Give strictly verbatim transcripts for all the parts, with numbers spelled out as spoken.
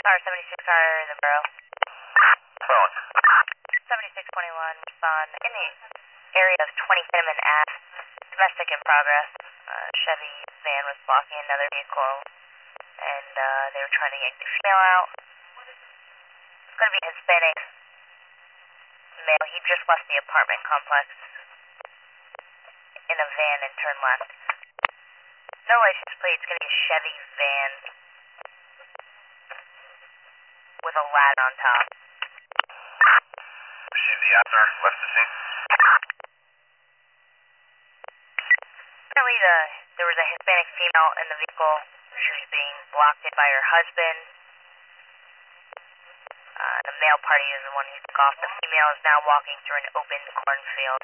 Car seventy-six car the borough. Phone. seventy-six twenty-one, respond. In the area of twenty Cinnamon Ave, domestic in progress. Uh, Chevy van was blocking another vehicle, and uh, they were trying to yank the female out. It's going to be a Hispanic male. He just left the apartment complex in a van and turned left. No license plate. It's going to be a Chevy van with a ladder on top. Received the after, left the scene. Apparently the, there was a Hispanic female in the vehicle. She was being blocked by her husband. Uh, the male party is the one who took off. The female is now walking through an open cornfield.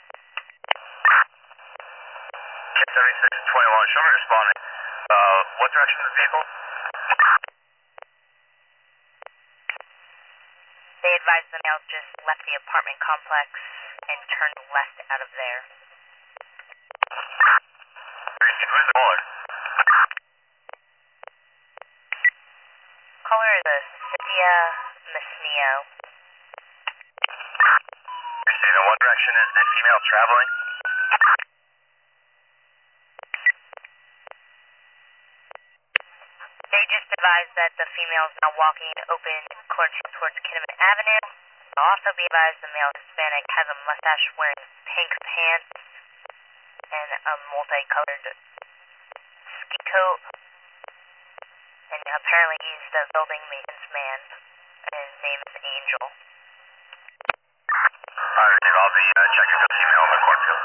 seventy-six twenty-one, show me responding. Uh, what direction is the vehicle? They advised the male just left the apartment complex and turned left out of there. Where's the caller? Caller is a Cynthia Masnio. Receiving, what direction is the female traveling? They just advised that the female is now walking an open cornfield towards Kinnaman Avenue. They'll also be advised the male Hispanic has a mustache, wearing pink pants and a multicolored ski coat. And apparently he's the building maintenance man, and his name is Angel. Alright, Steve, I'll be uh, checking for the female in the cornfield.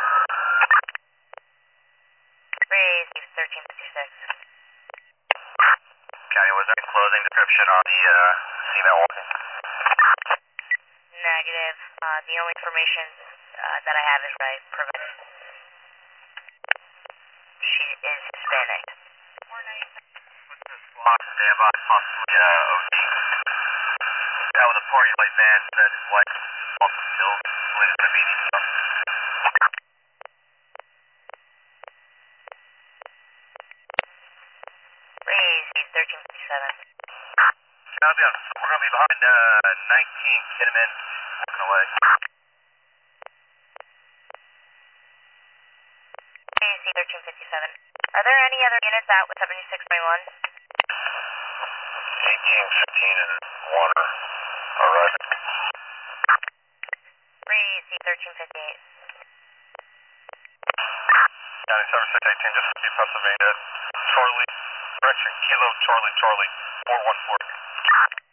Raise thirteen fifty-six. County, was there any clothing description on the uh, female walking? Negative. Uh, the only information uh, that I have is I provided. She is Hispanic. Fox, standby, possibly uh, O D. That was a party light van that his wife also killed. Believe it's a meeting, so. Raise thirteen fifty-seven. Sounds good. We're going to be behind uh, nineteen Kinnaman, walking away. Raise thirteen fifty-seven. Are there any other units out with seventy-six twenty-one? eighteen, fifteen, and one are arriving. Raise thirteen fifty-eight. County seven six eighteen, just keep Pennsylvania. Charlie, direction, Kilo, Charlie, Charlie, four one four.